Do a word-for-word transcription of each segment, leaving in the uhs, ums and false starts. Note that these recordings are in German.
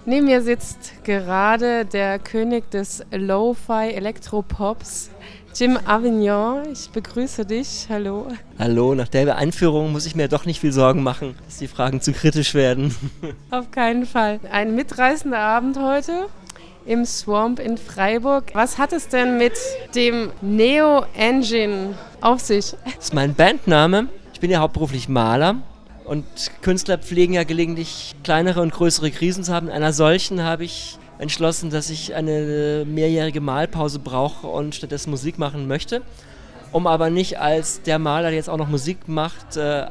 Neben mir sitzt gerade der König des Lo-Fi Elektropops, Jim Avignon. Ich begrüße dich. Hallo. Hallo, nach der Einführung muss ich mir doch nicht viel Sorgen machen, dass die Fragen zu kritisch werden. Auf keinen Fall. Ein mitreißender Abend heute im Swamp in Freiburg. Was hat es denn mit dem Neo Engine auf sich? Das ist mein Bandname. Ich bin ja hauptberuflich Maler. Und Künstler pflegen ja gelegentlich kleinere und größere Krisen zu haben. In einer solchen habe ich entschlossen, dass ich eine mehrjährige Malpause brauche und stattdessen Musik machen möchte. Um aber nicht als der Maler, der jetzt auch noch Musik macht, äh,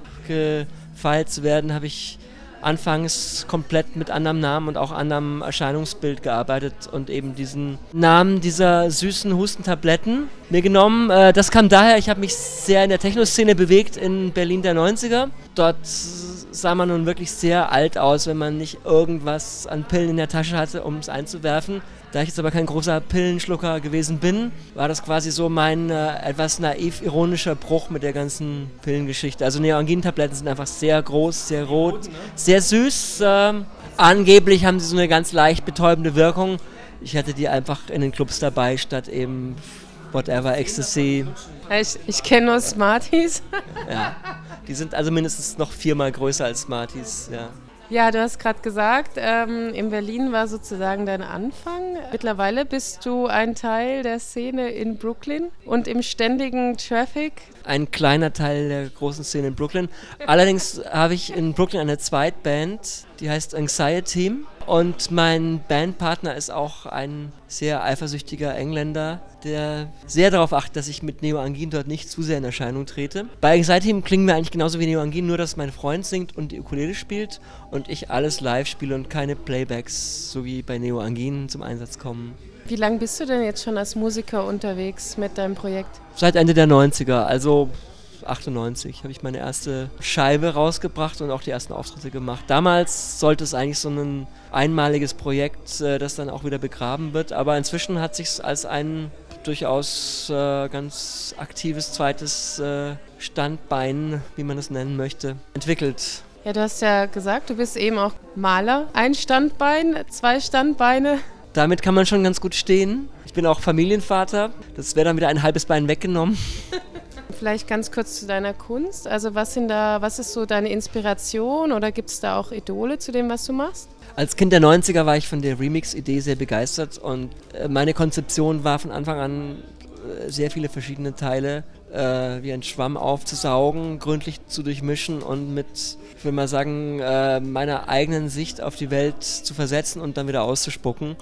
abgefeilt zu werden, habe ich anfangs komplett mit anderem Namen und auch anderem Erscheinungsbild gearbeitet und eben diesen Namen dieser süßen Hustentabletten mir genommen. Äh, das kam daher, ich habe mich sehr in der Techno-Szene bewegt in Berlin der neunziger. Dort sah man nun wirklich sehr alt aus, wenn man nicht irgendwas an Pillen in der Tasche hatte, um es einzuwerfen. Da ich jetzt aber kein großer Pillenschlucker gewesen bin, war das quasi so mein äh, etwas naiv-ironischer Bruch mit der ganzen Pillengeschichte. Also Neoangin-Tabletten sind einfach sehr groß, sehr rot, sehr süß. Äh, angeblich haben sie so eine ganz leicht betäubende Wirkung. Ich hatte die einfach in den Clubs dabei, statt eben whatever, Ecstasy. Ich, ich kenne nur Smarties. Ja, die sind also mindestens noch viermal größer als Smarties, ja. Ja, du hast gerade gesagt, ähm, in Berlin war sozusagen dein Anfang. Mittlerweile bist du ein Teil der Szene in Brooklyn und im ständigen Traffic. Ein kleiner Teil der großen Szene in Brooklyn. Allerdings habe ich in Brooklyn eine Zweitband, die heißt Anxiety. Und mein Bandpartner ist auch ein sehr eifersüchtiger Engländer, der sehr darauf achtet, dass ich mit Neoangin dort nicht zu sehr in Erscheinung trete. Bei Anxiety klingen wir eigentlich genauso wie Neoangin, nur dass mein Freund singt und die Ukulele spielt und ich alles live spiele und keine Playbacks, so wie bei Neoangin, zum Einsatz kommen. Wie lange bist du denn jetzt schon als Musiker unterwegs mit deinem Projekt? Seit Ende der neunziger, also achtundneunzig, habe ich meine erste Scheibe rausgebracht und auch die ersten Auftritte gemacht. Damals sollte es eigentlich so ein einmaliges Projekt, äh, das dann auch wieder begraben wird, aber inzwischen hat sich es als ein durchaus äh, ganz aktives zweites äh, Standbein, wie man es nennen möchte, entwickelt. Ja, du hast ja gesagt, du bist eben auch Maler. Ein Standbein, zwei Standbeine. Damit kann man schon ganz gut stehen. Ich bin auch Familienvater, das wäre dann wieder ein halbes Bein weggenommen. Vielleicht ganz kurz zu deiner Kunst. Also was sind da, was ist so deine Inspiration oder gibt es da auch Idole zu dem, was du machst? Als Kind der neunziger war ich von der Remix-Idee sehr begeistert und meine Konzeption war von Anfang an sehr viele verschiedene Teile äh, wie ein Schwamm aufzusaugen, gründlich zu durchmischen und mit, ich will mal sagen, äh, meiner eigenen Sicht auf die Welt zu versetzen und dann wieder auszuspucken.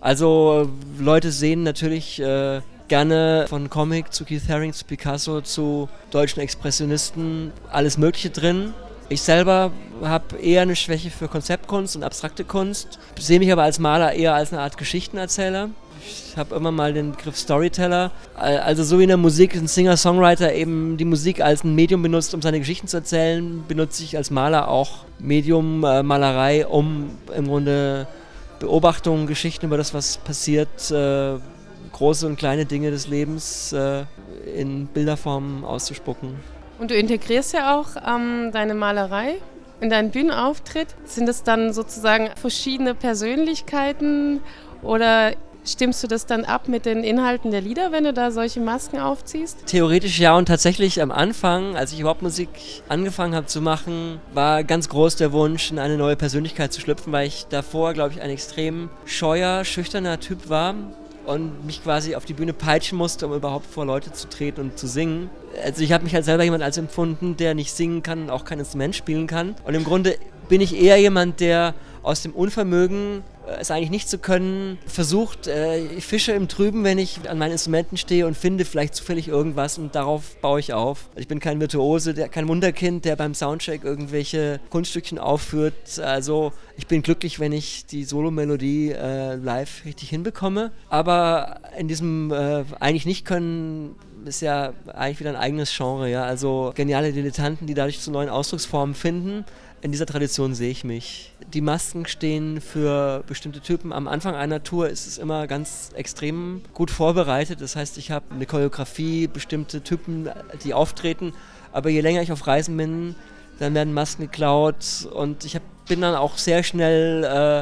Also Leute sehen natürlich äh, gerne von Comic zu Keith Haring zu Picasso zu deutschen Expressionisten alles Mögliche drin. Ich selber habe eher eine Schwäche für Konzeptkunst und abstrakte Kunst, sehe mich aber als Maler eher als eine Art Geschichtenerzähler. Ich habe immer mal den Begriff Storyteller, also so wie in der Musik ein Singer-Songwriter eben die Musik als ein Medium benutzt, um seine Geschichten zu erzählen, benutze ich als Maler auch Medium äh, Malerei, um im Grunde Beobachtungen, Geschichten über das, was passiert, äh, große und kleine Dinge des Lebens äh, in Bilderformen auszuspucken. Und du integrierst ja auch ähm, deine Malerei in deinen Bühnenauftritt. Sind es dann sozusagen verschiedene Persönlichkeiten oder stimmst du das dann ab mit den Inhalten der Lieder, wenn du da solche Masken aufziehst? Theoretisch ja, und tatsächlich am Anfang, als ich überhaupt Musik angefangen habe zu machen, war ganz groß der Wunsch, in eine neue Persönlichkeit zu schlüpfen, weil ich davor, glaube ich, ein extrem scheuer, schüchterner Typ war und mich quasi auf die Bühne peitschen musste, um überhaupt vor Leute zu treten und zu singen. Also ich habe mich halt selber jemand als empfunden, der nicht singen kann und auch kein Instrument spielen kann. Und im Grunde bin ich eher jemand, der aus dem Unvermögen, es eigentlich nicht zu können, versucht, äh, ich fische im Trüben, wenn ich an meinen Instrumenten stehe und finde vielleicht zufällig irgendwas und darauf baue ich auf. Ich bin kein Virtuose, der, kein Wunderkind, der beim Soundcheck irgendwelche Kunststückchen aufführt. Also ich bin glücklich, wenn ich die Solo-Melodie äh, live richtig hinbekomme. Aber in diesem äh, eigentlich nicht können ist ja eigentlich wieder ein eigenes Genre. Ja? Also geniale Dilettanten, die dadurch zu neuen Ausdrucksformen finden. In dieser Tradition sehe ich mich. Die Masken stehen für bestimmte Typen. Am Anfang einer Tour ist es immer ganz extrem gut vorbereitet. Das heißt, ich habe eine Choreografie, bestimmte Typen, die auftreten. Aber je länger ich auf Reisen bin, dann werden Masken geklaut. Und ich hab, bin dann auch sehr schnell äh,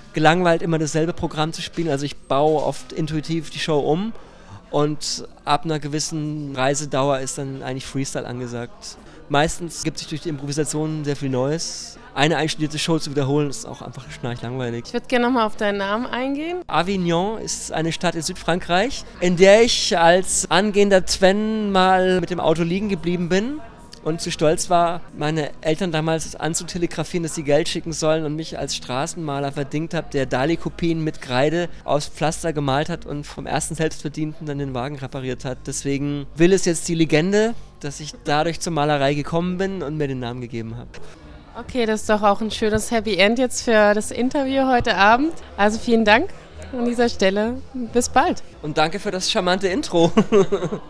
gelangweilt, immer dasselbe Programm zu spielen. Also ich baue oft intuitiv die Show um und ab einer gewissen Reisedauer ist dann eigentlich Freestyle angesagt. Meistens gibt sich durch die Improvisation sehr viel Neues. Eine einstudierte Show zu wiederholen, ist auch einfach schnarchlangweilig. Ich würde gerne nochmal auf deinen Namen eingehen. Avignon ist eine Stadt in Südfrankreich, in der ich als angehender Twen mal mit dem Auto liegen geblieben bin und zu stolz war, meine Eltern damals anzutelegrafieren, dass sie Geld schicken sollen und mich als Straßenmaler verdingt habe, der Dali-Kopien mit Kreide aus Pflaster gemalt hat und vom ersten Selbstverdienten dann den Wagen repariert hat. Deswegen will es jetzt die Legende, dass ich dadurch zur Malerei gekommen bin und mir den Namen gegeben habe. Okay, das ist doch auch ein schönes Happy End jetzt für das Interview heute Abend. Also vielen Dank an dieser Stelle. Bis bald. Und danke für das charmante Intro.